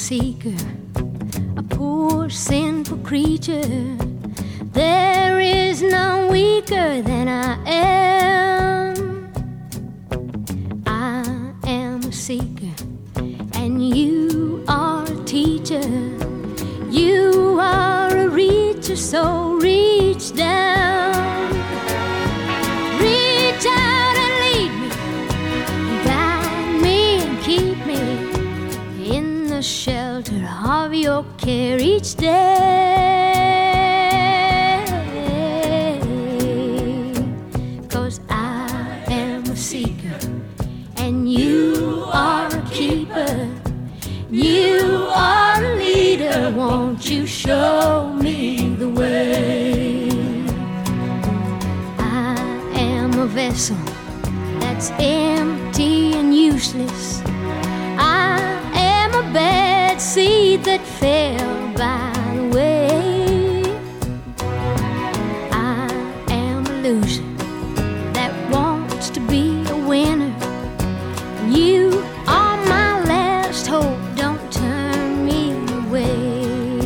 seeker, a poor sinful creature. There is none weaker than I am. I am a seeker, and you are a teacher. You are a reacher, so reach down, reach out and lead me, guide me and keep me in the shelter of your care each day. 'Cause I am a seeker, and you are a keeper. You are a leader, won't you show me the way? I am a vessel that's empty and useless. I am a bad seed that fell by the way. I am a loser that wants to be a winner. You are my last hope, don't turn me away.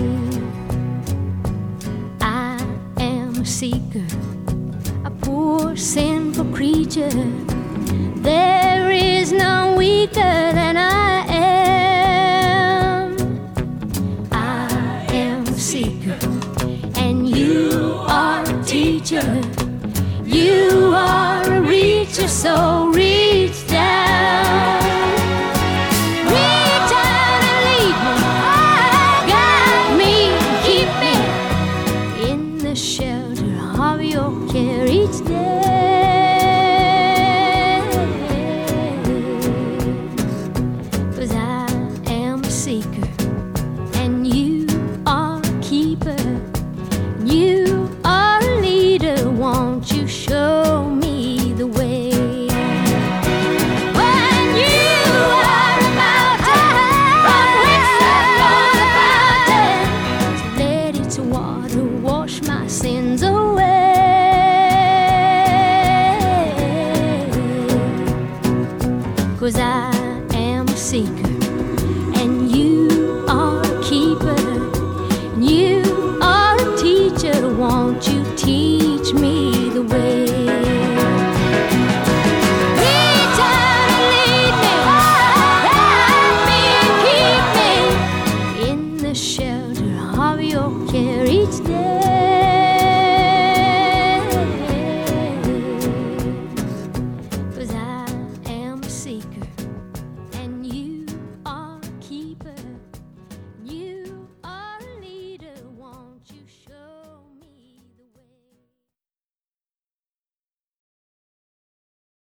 I am a seeker, a poor sinful creature. There is none weaker than I am. I am a seeker, and you are a teacher. You are a reacher, so reach